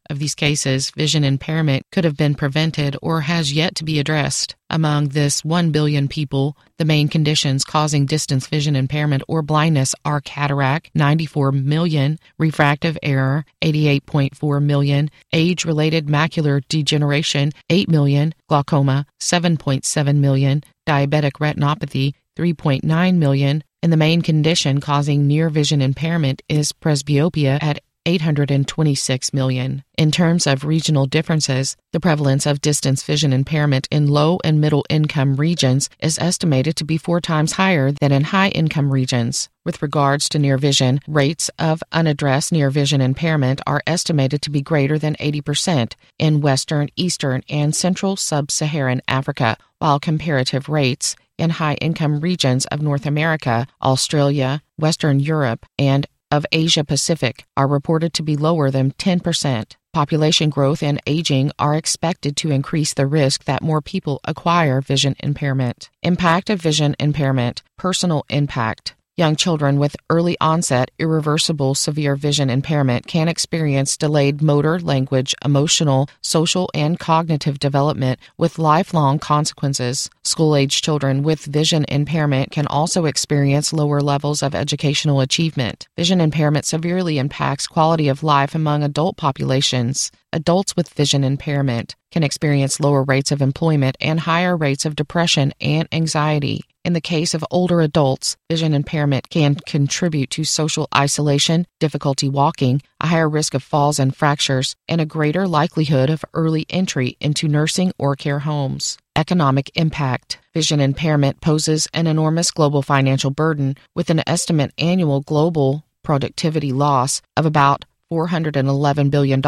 of these cases, vision impairment could have been prevented or has yet to be addressed. Among this 1 billion people, the main conditions causing distance vision impairment or blindness are cataract, 94 million, refractive error, 88.4 million, age-related macular degeneration, 8 million, glaucoma, 7.7 million, diabetic retinopathy, 3.9 million, and the main condition causing near vision impairment is presbyopia at 826 million. In terms of regional differences, the prevalence of distance vision impairment in low and middle income regions is estimated to be 4 times higher than in high income regions. With regards to near vision, rates of unaddressed near vision impairment are estimated to be greater than 80% in Western, Eastern, and Central Sub-Saharan Africa, while comparative rates in high-income regions of North America, Australia, Western Europe, and of Asia-Pacific are reported to be lower than 10%. Population growth and aging are expected to increase the risk that more people acquire vision impairment. Impact of vision impairment. Personal impact. Young children with early onset, irreversible severe vision impairment can experience delayed motor, language, emotional, social, and cognitive development with lifelong consequences. School-age children with vision impairment can also experience lower levels of educational achievement. Vision impairment severely impacts quality of life among adult populations. Adults with vision impairment can experience lower rates of employment and higher rates of depression and anxiety. In the case of older adults, vision impairment can contribute to social isolation, difficulty walking, a higher risk of falls and fractures, and a greater likelihood of early entry into nursing or care homes. Economic impact. Vision impairment poses an enormous global financial burden with an estimated annual global productivity loss of about $411 billion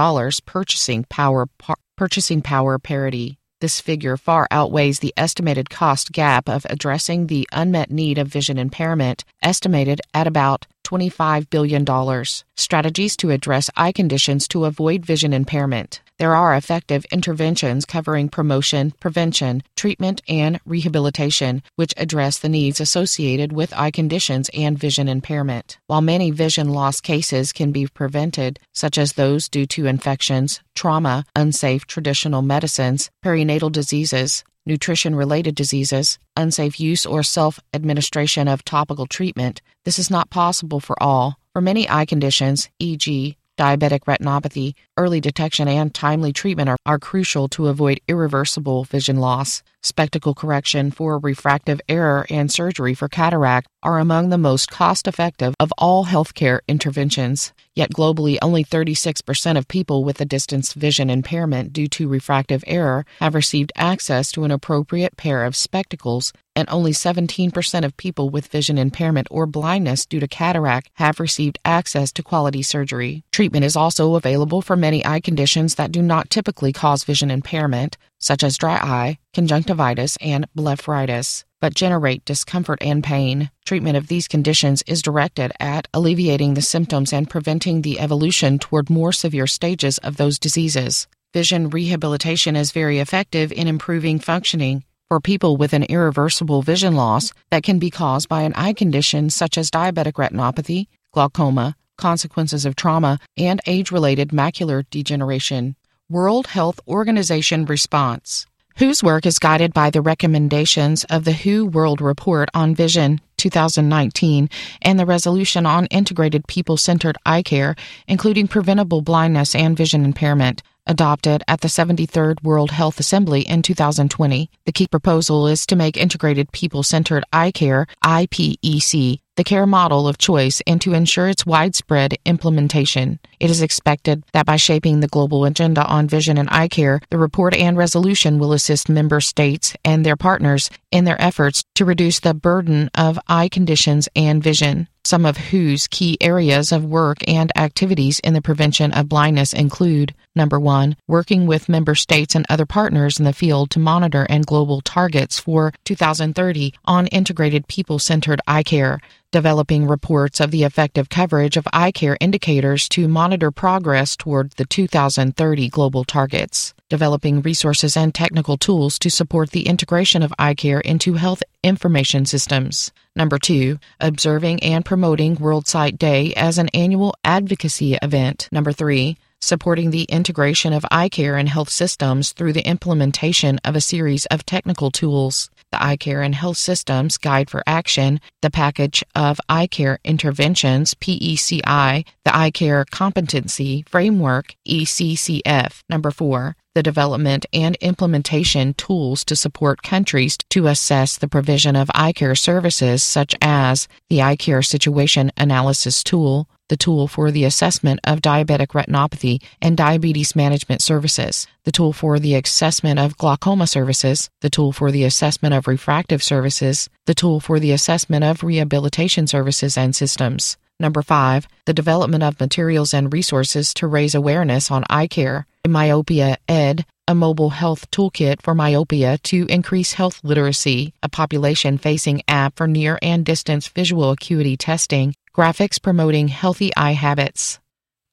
purchasing power parity. This figure far outweighs the estimated cost gap of addressing the unmet need of vision impairment, estimated at about $25 billion. Strategies to address eye conditions to avoid vision impairment. There are effective interventions covering promotion, prevention, treatment, and rehabilitation, which address the needs associated with eye conditions and vision impairment. While many vision loss cases can be prevented, such as those due to infections, trauma, unsafe traditional medicines, perinatal diseases, nutrition-related diseases, unsafe use or self-administration of topical treatment, this is not possible for all. For many eye conditions, e.g., diabetic retinopathy, early detection and timely treatment are crucial to avoid irreversible vision loss. Spectacle correction for refractive error and surgery for cataract are among the most cost-effective of all healthcare interventions. Yet globally, only 36% of people with a distance vision impairment due to refractive error have received access to an appropriate pair of spectacles, and only 17% of people with vision impairment or blindness due to cataract have received access to quality surgery. Treatment is also available for many eye conditions that do not typically cause vision impairment, such as dry eye, conjunctivitis, and blepharitis, but generate discomfort and pain. Treatment of these conditions is directed at alleviating the symptoms and preventing the evolution toward more severe stages of those diseases. Vision rehabilitation is very effective in improving functioning for people with an irreversible vision loss that can be caused by an eye condition such as diabetic retinopathy, glaucoma, consequences of trauma, and age-related macular degeneration. World Health Organization response. WHO's work is guided by the recommendations of the WHO World Report on Vision 2019 and the Resolution on Integrated People-Centered Eye Care, including preventable blindness and vision impairment, adopted at the 73rd World Health Assembly in 2020. The key proposal is to make Integrated People-Centered Eye Care, IPEC, the care model of choice and to ensure its widespread implementation. It is expected that by shaping the global agenda on vision and eye care, the report and resolution will assist member states and their partners in their efforts to reduce the burden of eye conditions and vision. Some of WHO's key areas of work and activities in the prevention of blindness include: Number 1, working with member states and other partners in the field to monitor and global targets for 2030 on integrated people-centered eye care, developing reports of the effective coverage of eye care indicators to monitor progress toward the 2030 global targets, developing resources and technical tools to support the integration of eye care into health information systems. Number 2, observing and promoting World Sight Day as an annual advocacy event. Number 3, supporting the integration of eye care and health systems through the implementation of a series of technical tools. The Eye Care and Health Systems Guide for Action, the Package of Eye Care Interventions, PECI, the Eye Care Competency Framework, ECCF. Number 4, the development and implementation tools to support countries to assess the provision of eye care services, such as the Eye Care Situation Analysis Tool, the tool for the assessment of diabetic retinopathy and diabetes management services, the tool for the assessment of glaucoma services, the tool for the assessment of refractive services, the tool for the assessment of rehabilitation services and systems. Number 5, the development of materials and resources to raise awareness on eye care. Myopia Ed, a mobile health toolkit for myopia to increase health literacy, a population-facing app for near and distance visual acuity testing, graphics promoting healthy eye habits.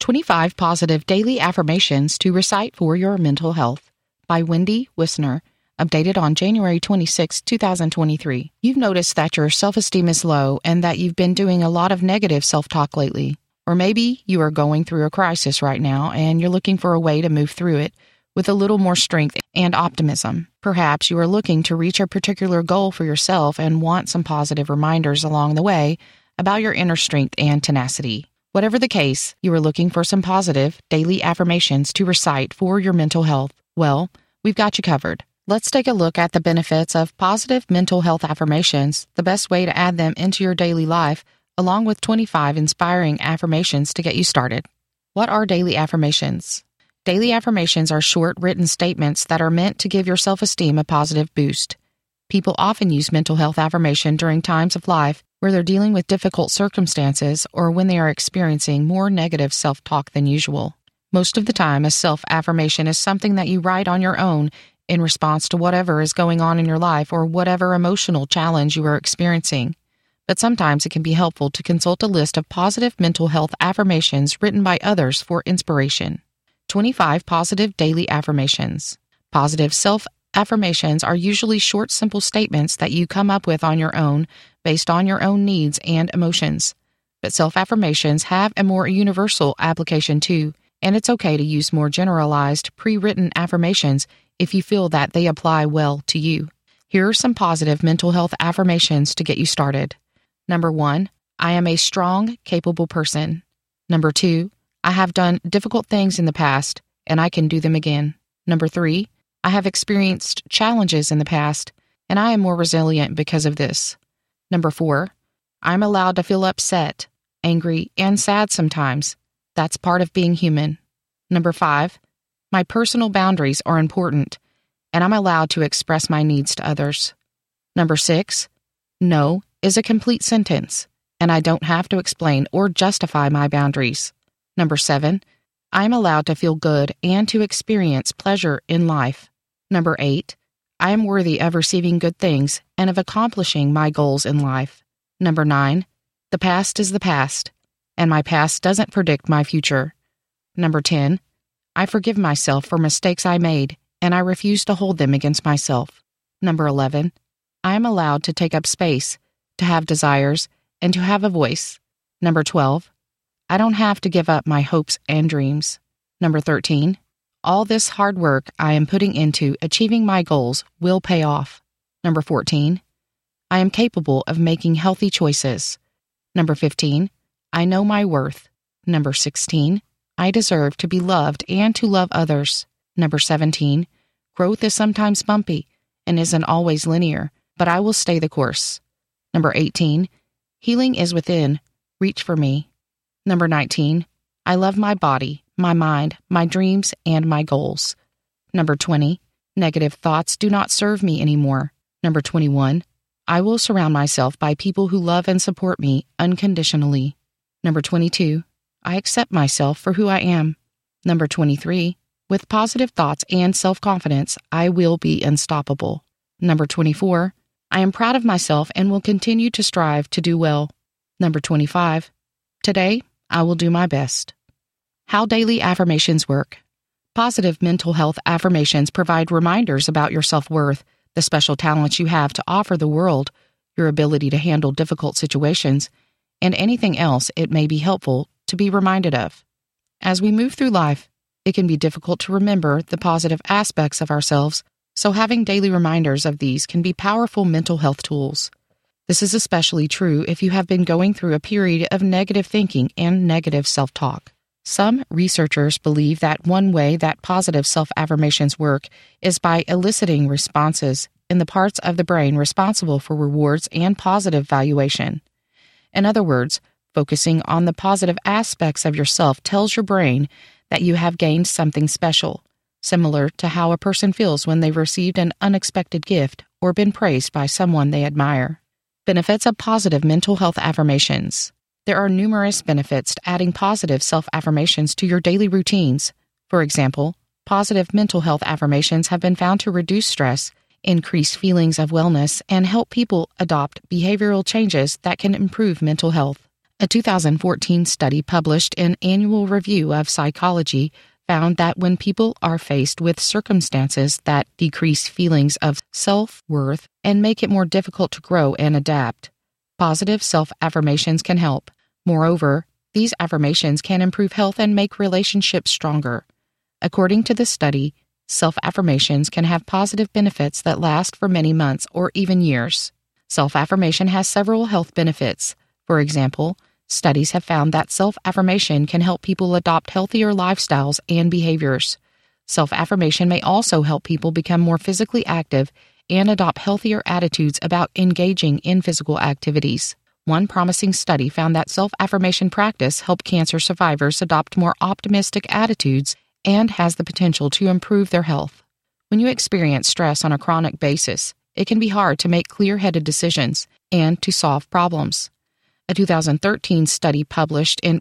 25 Positive Daily Affirmations to Recite for Your Mental Health by Wendy Wisner, updated on January 26, 2023. You've noticed that your self-esteem is low and that you've been doing a lot of negative self-talk lately. Or maybe you are going through a crisis right now and you're looking for a way to move through it with a little more strength and optimism. Perhaps you are looking to reach a particular goal for yourself and want some positive reminders along the way about your inner strength and tenacity. Whatever the case, you are looking for some positive daily affirmations to recite for your mental health. Well, we've got you covered. Let's take a look at the benefits of positive mental health affirmations, the best way to add them into your daily life, along with 25 inspiring affirmations to get you started. What are daily affirmations? Daily affirmations are short written statements that are meant to give your self-esteem a positive boost. People often use mental health affirmation during times of life where they're dealing with difficult circumstances or when they are experiencing more negative self-talk than usual. Most of the time, a self-affirmation is something that you write on your own in response to whatever is going on in your life or whatever emotional challenge you are experiencing. But sometimes it can be helpful to consult a list of positive mental health affirmations written by others for inspiration. 25 Positive Daily Affirmations. Positive self-affirmations are usually short, simple statements that you come up with on your own based on your own needs and emotions. But self-affirmations have a more universal application too, and it's okay to use more generalized, pre-written affirmations if you feel that they apply well to you. Here are some positive mental health affirmations to get you started. Number 1, I am a strong, capable person. Number 2, I have done difficult things in the past, and I can do them again. Number 3, I have experienced challenges in the past, and I am more resilient because of this. Number 4, I'm allowed to feel upset, angry, and sad sometimes. That's part of being human. Number 5, my personal boundaries are important, and I'm allowed to express my needs to others. Number 6, no is a complete sentence, and I don't have to explain or justify my boundaries. Number 7, I'm allowed to feel good and to experience pleasure in life. Number 8, I am worthy of receiving good things and of accomplishing my goals in life. Number 9, the past is the past, and my past doesn't predict my future. Number 10, I forgive myself for mistakes I made, and I refuse to hold them against myself. Number 11, I am allowed to take up space, to have desires, and to have a voice. Number 12, I don't have to give up my hopes and dreams. Number 13, all this hard work I am putting into achieving my goals will pay off. Number 14, I am capable of making healthy choices. Number 15, I know my worth. Number 16, I deserve to be loved and to love others. Number 17, growth is sometimes bumpy and isn't always linear, but I will stay the course. Number 18, healing is within. Reach for me. Number 19, I love my body, my mind, my dreams, and my goals. Number 20, negative thoughts do not serve me anymore. Number 21, I will surround myself by people who love and support me unconditionally. Number 22, I accept myself for who I am. Number 23, with positive thoughts and self-confidence, I will be unstoppable. Number 24, I am proud of myself and will continue to strive to do well. Number 25, today I will do my best. How daily affirmations work. Positive mental health affirmations provide reminders about your self-worth, the special talents you have to offer the world, your ability to handle difficult situations, and anything else it may be helpful to be reminded of. As we move through life, It can be difficult to remember the positive aspects of ourselves, so having daily reminders of these can be powerful mental health tools. This is especially true if you have been going through a period of negative thinking and negative self-talk. Some researchers believe that one way that positive self-affirmations work is by eliciting responses in the parts of the brain responsible for rewards and positive valuation. In other words, focusing on the positive aspects of yourself tells your brain that you have gained something special, similar to how a person feels when they've received an unexpected gift or been praised by someone they admire. Benefits of positive mental health affirmations. There are numerous benefits to adding positive self-affirmations to your daily routines. For example, positive mental health affirmations have been found to reduce stress, increase feelings of wellness, and help people adopt behavioral changes that can improve mental health. A 2014 study published in Annual Review of Psychology found that when people are faced with circumstances that decrease feelings of self-worth and make it more difficult to grow and adapt, positive self-affirmations can help. Moreover, these affirmations can improve health and make relationships stronger. According to the study, self-affirmations can have positive benefits that last for many months or even years. Self-affirmation has several health benefits. For example, studies have found that self-affirmation can help people adopt healthier lifestyles and behaviors. Self-affirmation may also help people become more physically active and adopt healthier attitudes about engaging in physical activities. One promising study found that self-affirmation practice helped cancer survivors adopt more optimistic attitudes and has the potential to improve their health. When you experience stress on a chronic basis, it can be hard to make clear-headed decisions and to solve problems. A 2013 study published in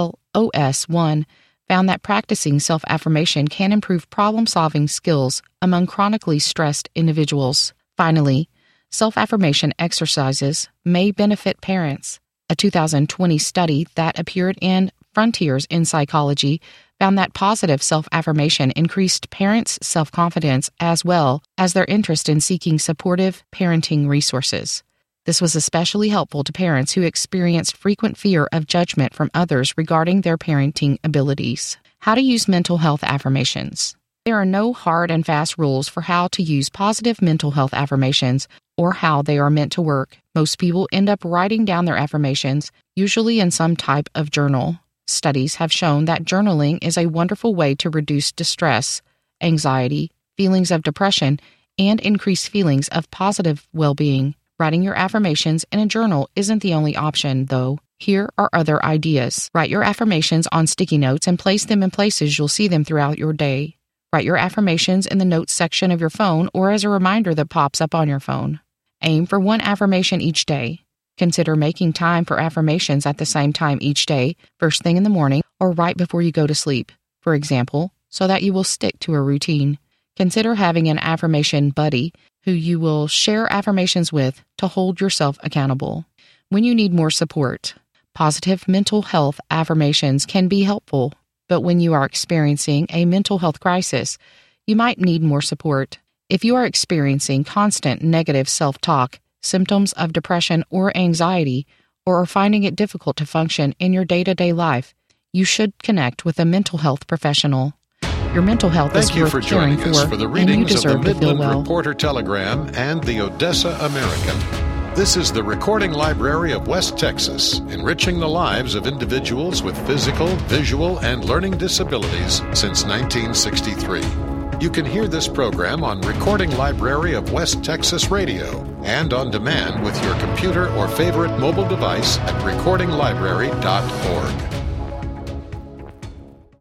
PLOS One found that practicing self-affirmation can improve problem-solving skills among chronically stressed individuals. Finally, self-affirmation exercises may benefit parents. A 2020 study that appeared in Frontiers in Psychology found that positive self-affirmation increased parents' self-confidence as well as their interest in seeking supportive parenting resources. This was especially helpful to parents who experienced frequent fear of judgment from others regarding their parenting abilities. How to use mental health affirmations. There are no hard and fast rules for how to use positive mental health affirmations or how they are meant to work. Most people end up writing down their affirmations, usually in some type of journal. Studies have shown that journaling is a wonderful way to reduce distress, anxiety, feelings of depression, and increase feelings of positive well-being. Writing your affirmations in a journal isn't the only option, though. Here are other ideas. Write your affirmations on sticky notes and place them in places you'll see them throughout your day. Write your affirmations in the notes section of your phone or as a reminder that pops up on your phone. Aim for one affirmation each day. Consider making time for affirmations at the same time each day, first thing in the morning or right before you go to sleep, for example, so that you will stick to a routine. Consider having an affirmation buddy who you will share affirmations with to hold yourself accountable. When you need more support, positive mental health affirmations can be helpful, but when you are experiencing a mental health crisis, you might need more support. If you are experiencing constant negative self-talk, symptoms of depression or anxiety, or are finding it difficult to function in your day-to-day life, you should connect with a mental health professional. Your mental health is worth caring for, for the and you readings deserve of the to feel Midland well. Reporter Telegram and the Odessa American. This is the Recording Library of West Texas, enriching the lives of individuals with physical, visual, and learning disabilities since 1963. You can hear this program on Recording Library of West Texas Radio and on demand with your computer or favorite mobile device at recordinglibrary.org.